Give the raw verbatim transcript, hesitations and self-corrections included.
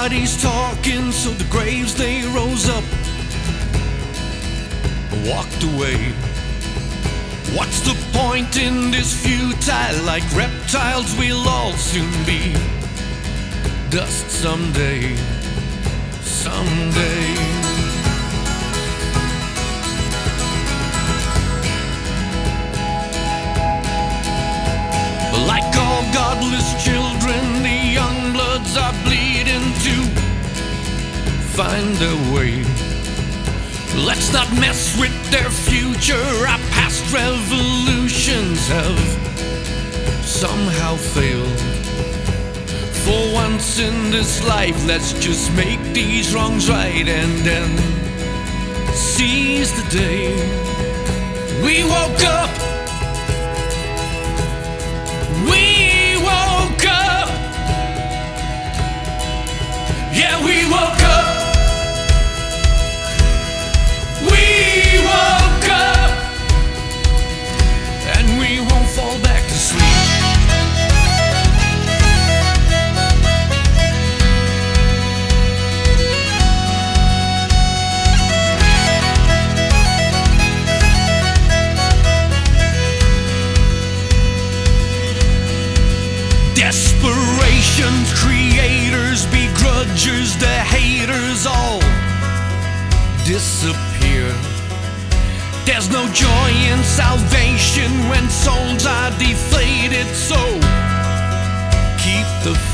Nobody's talking, so the graves they rose up, walked away. What's the point in this futile? Like reptiles we'll all soon be dust someday, someday. Like all godless children, the young bloods are bleeding to find their way. Let's not mess with their future. Our past revolutions have somehow failed. For once in this life, let's just make these wrongs right and then seize the day. We woke up. We woke up. Yeah, we woke up. We woke up. And we won't fall back to sleep. Desperation's creators, begrudgers, the haters all disappear. There's no joy in salvation when souls are deflated, so keep the